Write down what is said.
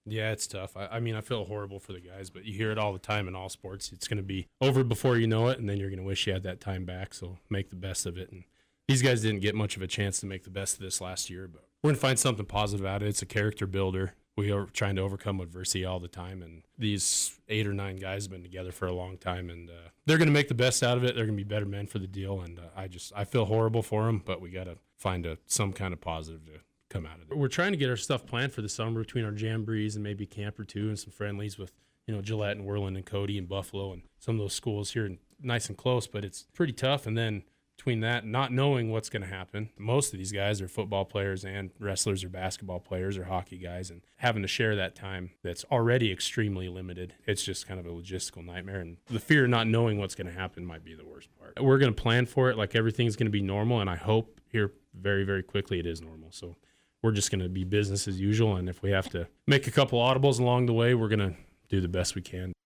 Yeah, it's tough. I mean, I feel horrible for the guys, but you hear it all the time in all sports. It's going to be over before you know it, and then you're going to wish you had that time back. So make the best of it. And these guys didn't get much of a chance to make the best of this last year, but we're going to find something positive out of it. It's a character builder. We are trying to overcome adversity all the time, and these 8 or 9 guys have been together for a long time, and they're going to make the best out of it. They're going to be better men for the deal, and I feel horrible for them, but we got to find some kind of positive to come out of it. We're trying to get our stuff planned for the summer between our jamborees and maybe camp or two and some friendlies with, Gillette and Worland and Cody and Buffalo and some of those schools here, nice and close, but it's pretty tough. And then between that, not knowing what's going to happen, most of these guys are football players and wrestlers or basketball players or hockey guys, and having to share that time that's already extremely limited, it's just kind of a logistical nightmare. And the fear of not knowing what's going to happen might be the worst part. We're going to plan for it like everything's going to be normal, and I hope here very, very quickly it is normal. So we're just going to be business as usual, and if we have to make a couple audibles along the way, we're going to do the best we can.